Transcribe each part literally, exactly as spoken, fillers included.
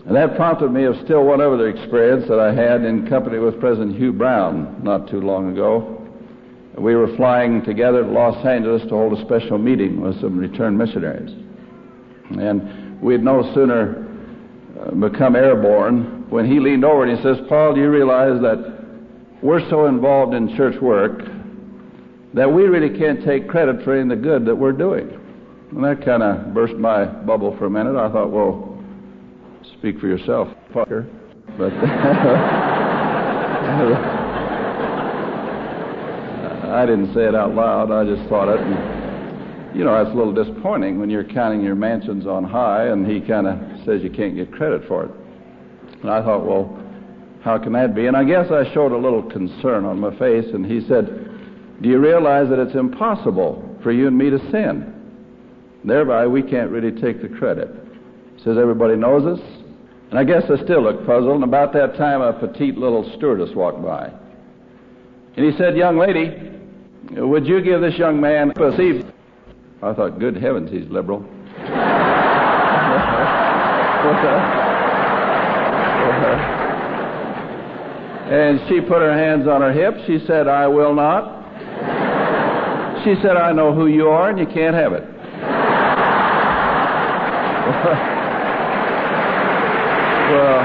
And that prompted me of still one other experience that I had in company with President Hugh Brown not too long ago. We were flying together to Los Angeles to hold a special meeting with some returned missionaries. And we had no sooner uh, become airborne when he leaned over and he says, "Paul, do you realize that we're so involved in church work that we really can't take credit for any of the good that we're doing?" And that kind of burst my bubble for a minute. I thought, well, speak for yourself, fucker. But I didn't say it out loud. I just thought it. And, you know, that's a little disappointing when you're counting your mansions on high and he kind of says you can't get credit for it. And I thought, well, how can that be? And I guess I showed a little concern on my face, and he said, "Do you realize that it's impossible for you and me to sin? Thereby, we can't really take the credit." He says, "Everybody knows us." And I guess I still looked puzzled, and about that time a petite little stewardess walked by. And he said, "Young lady, would you give this young man a seat?" I thought, good heavens, he's liberal. And she put her hands on her hips. She said, "I will not." She said, "I know who you are, and you can't have it." Well,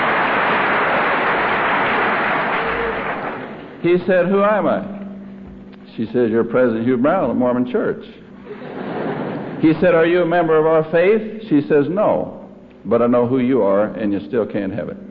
he said, "Who am I?" She says, "You're President Hugh Brown of the Mormon Church." He said, "Are you a member of our faith?" She says, "No, but I know who you are, and you still can't have it."